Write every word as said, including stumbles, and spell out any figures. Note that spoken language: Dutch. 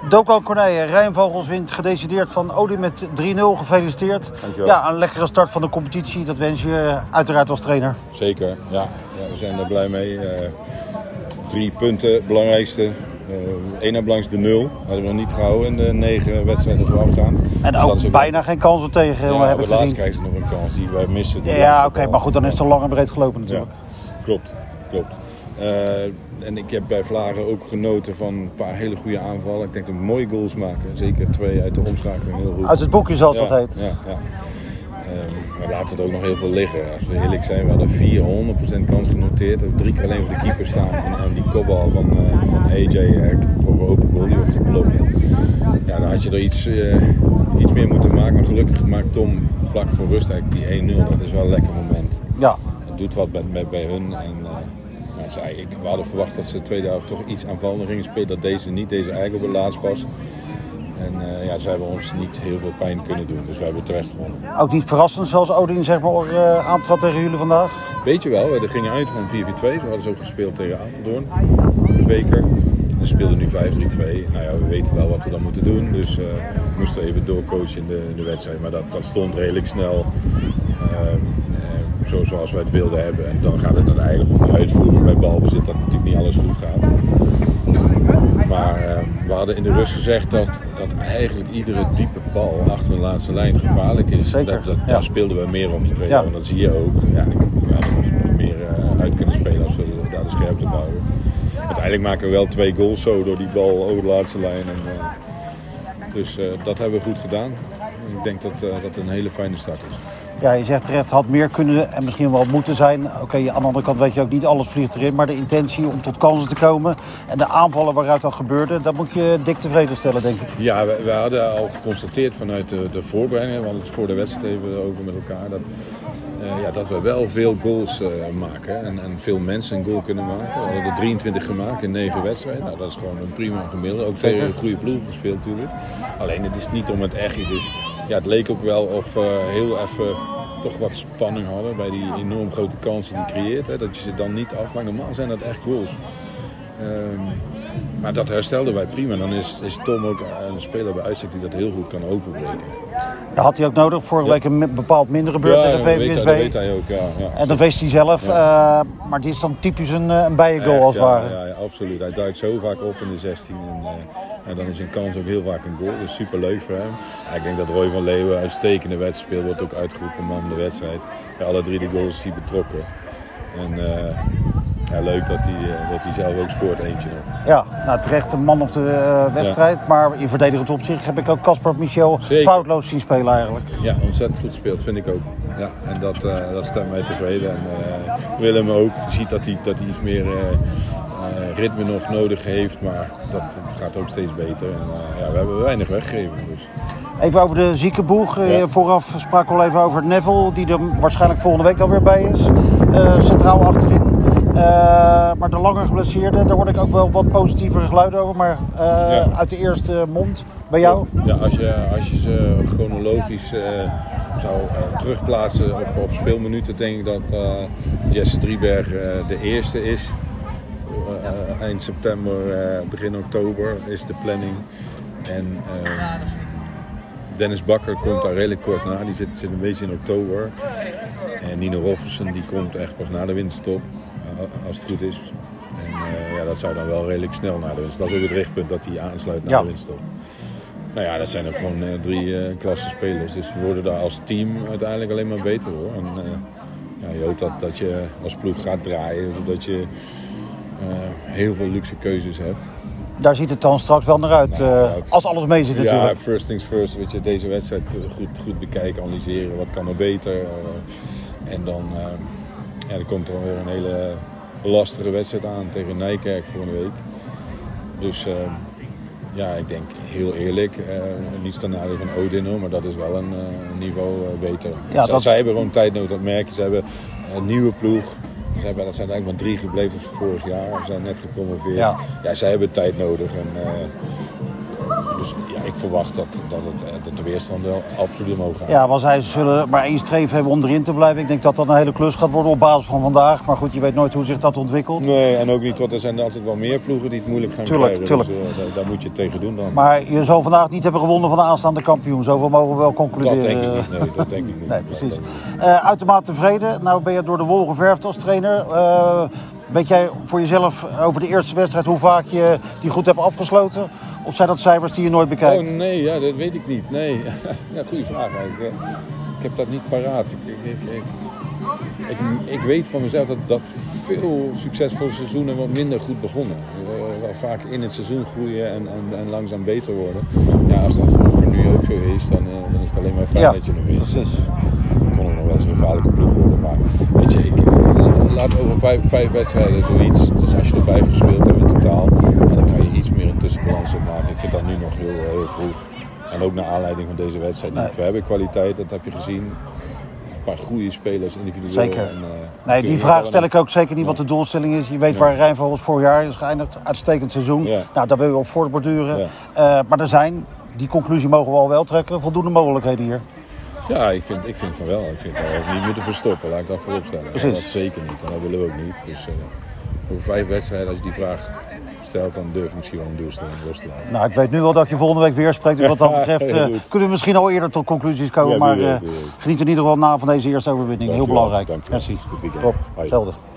Dokan Corneille, Rijnvogels wint gedecideerd van Odin met drie nul. Gefeliciteerd. Dankjewel. Ja, een lekkere start van de competitie. Dat wens je uiteraard als trainer. Zeker, ja. ja we zijn er blij mee. Uh, drie punten, belangrijkste. Uh, Eén na belangrijkste de nul. Hadden we nog niet gehouden in de negen wedstrijden voorafgaan. En dus ook, ook bijna geen kansen tegen, ja, heb ik gezien. Laatst krijgen ze nog een kans die wij missen. Die ja, oké, okay, maar goed, dan is het al lang en breed gelopen natuurlijk. Ja, klopt, klopt. Uh, en ik heb bij Vlagen ook genoten van een paar hele goede aanvallen. Ik denk dat we mooie goals maken. Zeker twee uit de omschakeling heel goed. Uit het boekje zoals ja, dat heet. Ja, ja. Um, maar laten het ook nog heel veel liggen. Als we eerlijk zijn, we hadden vierhonderd procent kans genoteerd. We hebben drie keer alleen voor de keeper staan. En, en die kopbal van, uh, van A J uh, voor een open goal, die wordt geklopt. Ja, dan had je er iets, uh, iets meer moeten maken. Maar gelukkig maakt Tom vlak voor rust eigenlijk die één nul. Dat is wel een lekker moment. Ja. Het doet wat bij, bij, bij hun. En, uh, nou, ze, ik, we hadden verwacht dat ze de tweede helft toch iets aanvallender gingen spelen. Dat deze niet, deze eigenlijk op de laatst pas. En uh, ja, ze hebben ons niet heel veel pijn kunnen doen, dus wij hebben terecht gewonnen. Ook niet verrassend zoals Odin zeg maar, uh, aantrad tegen jullie vandaag? Weet je wel, we gingen uit van vier vier twee, zo hadden ze ook gespeeld tegen Apeldoorn voor de beker. We speelden nu vijf drie twee. Nou ja, we weten wel wat we dan moeten doen, dus uh, we moesten even doorcoachen in de, in de wedstrijd. Maar dat, dat stond redelijk snel, uh, uh, zo, zoals wij het wilden hebben. En dan gaat het uiteindelijk om uitvoeren bij balbezit, dat natuurlijk niet alles goed gaat. Maar uh, we hadden in de rust gezegd dat, dat eigenlijk iedere diepe bal achter de laatste lijn gevaarlijk is. Zeker. Dat, dat, ja. Daar speelden we meer om te trainen. Ja. En dat zie je ook. Ja, we hadden nog meer uh, uit kunnen spelen als we daar de scherpte bouwen. Uiteindelijk maken we wel twee goals zo door die bal over de laatste lijn. En, uh, dus uh, dat hebben we goed gedaan. Ik denk dat uh, dat een hele fijne start is. Ja, je zegt terecht, het had meer kunnen en misschien wel moeten zijn. Oké, okay, aan de andere kant weet je ook niet, alles vliegt erin. Maar de intentie om tot kansen te komen en de aanvallen waaruit dat gebeurde, dat moet je dik tevreden stellen, denk ik. Ja, we, we hadden al geconstateerd vanuit de, de voorbereiding, we hadden het voor de wedstrijd even over met elkaar, dat, uh, ja, dat we wel veel goals uh, maken en, en veel mensen een goal kunnen maken. We hadden er drieëntwintig gemaakt in negen wedstrijden. Nou, dat is gewoon een prima gemiddelde. Ook tegen een goede ploeg gespeeld natuurlijk. Alleen het is niet om het echt. Dus ja, het leek ook wel of we uh, heel even toch wat spanning hadden bij die enorm grote kansen die creëert. Hè, dat je ze dan niet afmaakt. Normaal zijn dat echt goals. Um, maar dat herstelden wij prima. Dan is, is Tom ook een speler bij uitstek die dat heel goed kan openbreken. Dat had hij ook nodig. Vorige ja. week een bepaald minder gebeurd ja, tegen V V S B. Ja, dat weet hij ook. Ja, ja. En dan wees hij zelf. Ja. Uh, maar die is dan typisch een, een bijengoal als het ja, ware. Ja, ja, absoluut. Hij duikt zo vaak op in de zestien. En, uh, en dan is zijn kans ook heel vaak een goal. Dat is super leuk voor hem. Ja, ik denk dat Roy van Leeuwen uitstekende wedstrijd speelt. Wordt ook uitgeroepen man van de wedstrijd. Bij alle drie de goals is hij betrokken. En uh, ja, leuk dat hij, uh, dat hij zelf ook scoort eentje nog. Ja, nou terecht een man of de uh, wedstrijd. Ja. Maar in verdedigend opzicht heb ik ook Casper Michel foutloos zien spelen eigenlijk. Ja, ontzettend goed gespeeld vind ik ook. Ja, en dat, uh, dat stemt mij tevreden. En uh, Willem ook. Je ziet dat hij, dat hij iets meer uh, uh, ritme nog nodig heeft. Maar dat, het gaat ook steeds beter. En, uh, ja, we hebben weinig weggegeven. Dus. Even over de ziekenboeg. Ja. Vooraf spraken we al even over Neville, die er waarschijnlijk volgende week alweer bij is. Uh, centraal achterin. Uh, maar de langer geblesseerde, daar word ik ook wel wat positievere geluiden over. Maar uh, ja. uit de eerste mond bij jou? Ja, als je, als je ze chronologisch uh, zou uh, terugplaatsen op, op speelminuten, denk ik dat uh, Jesse Drieberg uh, de eerste is. Uh, uh, eind september, uh, begin oktober is de planning. En uh, Dennis Bakker komt daar redelijk kort na, die zit, zit een beetje in oktober. En Nino Roffersen die komt echt pas na de winterstop, uh, als het goed is. En uh, ja, dat zou dan wel redelijk snel na de winterstop. Dat is ook het richtpunt dat hij aansluit na ja. de winterstop. Nou ja, dat zijn ook gewoon uh, drie uh, klasse spelers. Dus we worden daar als team uiteindelijk alleen maar beter hoor. En, uh, ja, je hoopt dat, dat je als ploeg gaat draaien, zodat je uh, heel veel luxe keuzes hebt. Daar ziet het dan straks wel naar uit, nou, uh, als alles mee zit natuurlijk. Ja, first things first. Weet je, deze wedstrijd goed, goed bekijken, analyseren. Wat kan er beter? Uh, en dan uh, ja, er komt er weer een hele lastige wedstrijd aan tegen Nijkerk volgende week. Dus uh, ja, ik denk heel eerlijk, uh, niet ten nadele van Odin hoor, maar dat is wel een uh, niveau uh, beter. Ja, dat... Zij hebben gewoon tijd nodig, dat merk je. Ze hebben een nieuwe ploeg. Ze hebben, dat zijn eigenlijk maar drie gebleven van vorig jaar. Ze zijn net gepromoveerd. Ja. Ja, zij hebben tijd nodig. En, uh, dus ja, ik verwacht dat, dat, het, dat de weerstand wel absoluut omhoog gaat. Ja, want zij zullen maar één streven hebben om erin te blijven. Ik denk dat dat een hele klus gaat worden op basis van vandaag. Maar goed, je weet nooit hoe zich dat ontwikkelt. Nee, en ook niet, want er zijn altijd wel meer ploegen die het moeilijk gaan tuurlijk, krijgen. Tuurlijk. Dus uh, daar, daar moet je het tegen doen dan. Maar je zal vandaag niet hebben gewonnen van de aanstaande kampioen. Zoveel mogen we wel concluderen. Dat denk ik niet, nee, dat denk ik niet. Nee, precies. Uh, uitermate tevreden. Nou ben je door de wol geverfd als trainer. Uh, weet jij voor jezelf over de eerste wedstrijd hoe vaak je die goed hebt afgesloten? Of zijn dat cijfers die je nooit bekijkt? Oh nee, ja, dat weet ik niet. Nee, ja, goede vraag eigenlijk. Ik heb dat niet paraat. Ik, ik, ik, ik, ik, ik weet van mezelf dat, dat veel succesvolle seizoenen wat minder goed begonnen. Uh, wel vaak in het seizoen groeien en, en, en langzaam beter worden. Ja, als dat voor, voor nu ook zo is, dan, uh, dan is het alleen maar fijn ja, dat je er wint. Precies. Dan kon er nog wel eens een gevaarlijke ploeg worden. Maar weet je, ik, laat over vijf, vijf wedstrijden zoiets. Dus als je er vijf gespeeld hebt in totaal, dan kan je iets meer een tussenbalans op maken. Ik vind dat nu nog heel, heel vroeg. En ook naar aanleiding van deze wedstrijd. Nee. We hebben kwaliteit, dat heb je gezien. Een paar goede spelers individueel. Zeker. En, uh, nee, die vraag stel ik ook zeker niet wat de doelstelling is. Je weet ja. waar Rijnvogels vorig jaar is geëindigd. Uitstekend seizoen. Ja. Nou, daar wil je op voortborduren. Ja. Uh, maar er zijn, die conclusie mogen we al wel trekken, voldoende mogelijkheden hier. Ja, ik vind, ik vind van wel. Ik vind dat we niet moeten verstoppen. Laat ik dat voorop stellen. Dat zeker niet. En dat willen we ook niet. Dus uh, over vijf wedstrijden, als je die vraag stelt, dan durf ik misschien wel een doelstelling los te laten. Nou, ik weet nu wel dat je volgende week weer spreekt. Dus wat dat betreft uh, kunnen we misschien al eerder tot conclusies komen. Ja, maar uh, geniet in ieder geval na van deze eerste overwinning. Heel belangrijk. Merci. Top. Hetzelfde.